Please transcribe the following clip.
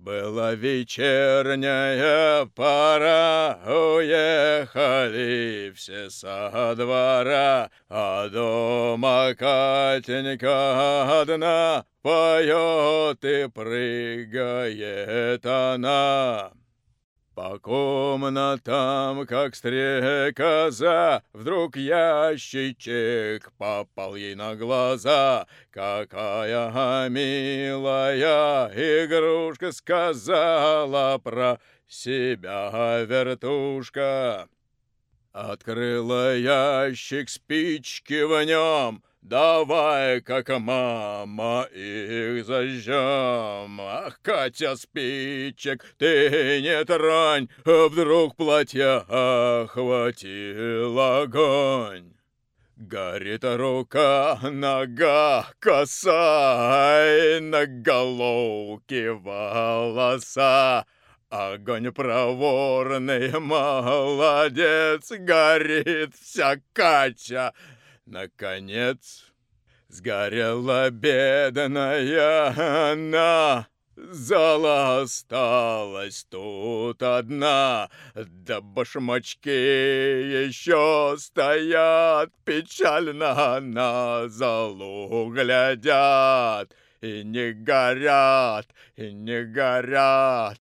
Была вечерняя пора, уехали все со двора, а дома Катенька одна поет и прыгает она. По комнатам, как стрекоза, вдруг ящичек попал ей на глаза. Какая милая игрушка, сказала про себя вертушка. Открыла ящик, спички в нем, давай, как мама, их зажжем. Ах, Катя, спичек ты не тронь, вдруг платье охватил огонь. Горит рука, нога, коса, и на головке волоса. Огонь проворный, молодец, горит вся Катя. Наконец сгорела бедная она, зола осталась тут одна, да башмачки еще стоят, печально на золу глядят. И не горят, и не горят,